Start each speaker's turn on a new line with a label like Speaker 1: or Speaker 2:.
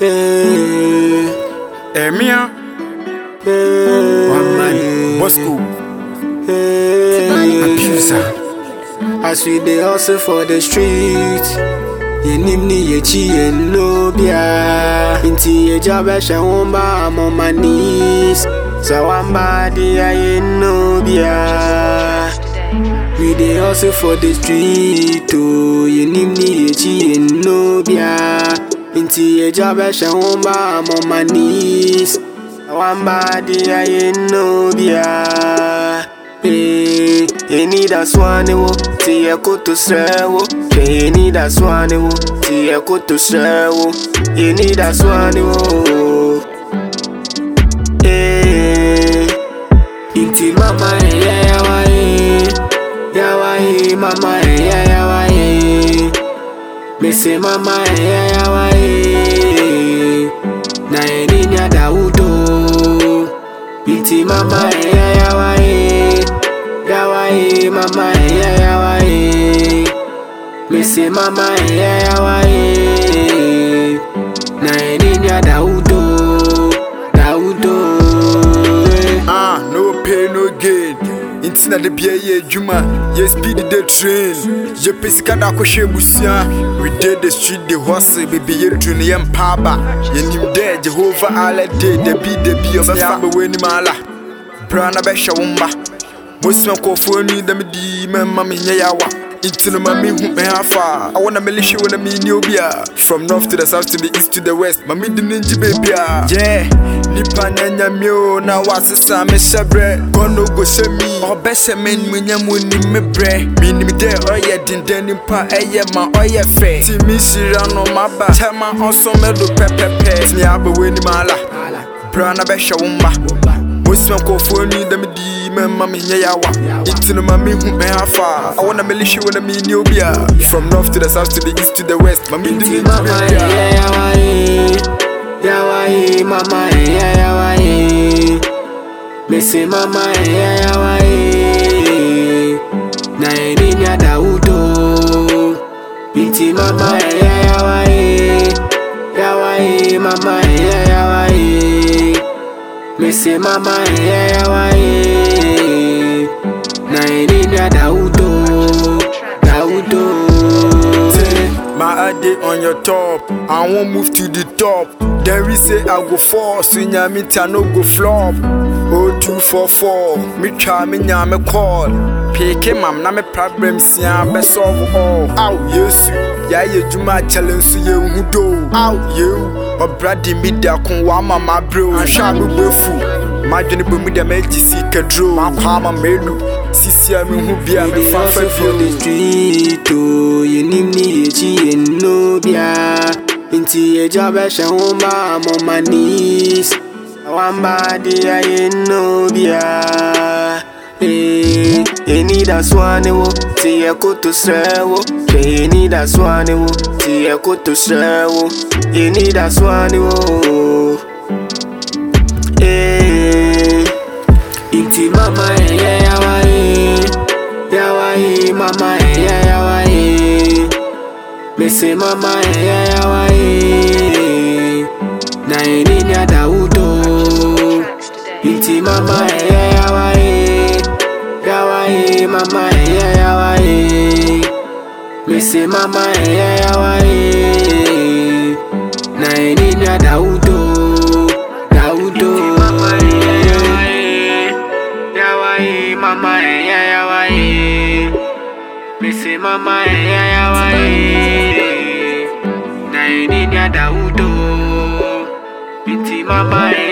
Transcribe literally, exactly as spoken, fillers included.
Speaker 1: Emia, one man, Moscow, abuser.
Speaker 2: As we dey hustle for the street, ye nimni ye chi ye no bia. Inti ye job e she womba, I'm on my knees. So I'm body I no bia. We dey hustle for the street, oh ye nimni ye chi ye no bia. Inti ye job e she womba, I'm on my knees. So I'm body I no bia. Hey, you need a swan, wo. See a go to servo. You need a swan, wo. See a go to servo. You need a swan, wo. Hey, inti mama, yeah, yawa, yawa, mama, yeah, yawa, me say mama, yeah, yawa, na eni nya daudo. Inti mama, yeah, yawa, yawa, mama, yeah, yawa, me say mama, yeah, yawa, na eni nya daudo, daudo.
Speaker 1: Ah, no pain, no gain. Intina de bia ye juma, ye speed the train. Ye pescada koshe busia. We did the street, the horse, baby, ye tune yam paba. Ye nim there, Jehovah Allah day, the be the be of Samba Weni Mala. Brana Besha Wumba. Muslim call for me, the me, mammy, yawa. Into the mammy who may have far. I want a militia when I mean Nubia. From north to the south to the east to the west. Mammy the ninja baby. Yeah, Nipanya Mio, now what's the same shabre? Gono go send me. Or best men when you win me bre. Meaning me there, oh yeah, din den in pa, eh, yeah, my oh yeah, fair. See me, she ran on my back. Tell my also meadow pepper pay. Sniaba winnie mala. Brana Besha Wumba. Muslim call for me, the me, mammy, yawa. Into the mammy who may have far. I want a militia when I mean Nubia. From north to the south to the east to the west. Mammy, the
Speaker 2: mama, yeah, yawa, yawa, mama, yeah, yawa, me say mama, yeah, yawa, na eni nya daudo. Inti mama, yeah, yawa, yawa, mama, yeah, yawa, me say mama, yeah, yawa, na eni nya daudo, daudo.
Speaker 1: My day on your top, I won't move to the top. Then we say I go fall, senior me no go flop. Oh two four four, me try me nyame call. Pick him, I'm not a problem, see I'm best solve all. Ow, yes, yeah, you do my challenge, see you who do. Ow, you, or Brady media con wama my bro, and shall be willful. My journey with the magic seeker drew, my palm and melu. Sisi I'm who be a me fan for
Speaker 2: the street, oh, you need me, ye no bia. Inti ye job e she womba, I'm on my knees. One body I no bia. Hey, you need a swan, wo. See a go to servo. You need a swan, wo. See a go to servo. You need a swan, wo. Hey, inti mama, yeah, yawa, yawa, mama, yeah, yawa, me say mama, yeah, yawa, na eni nya daudo. Inti mama, yeah, yawa, yawa, mama, yeah, yawa, me say mama, yeah, yawa, na eni nya daudo, daudo. Mama, yeah, yawa, mama, yeah, yawa, me say mama, yeah, yawa, na eni nya daudo. Inti mama.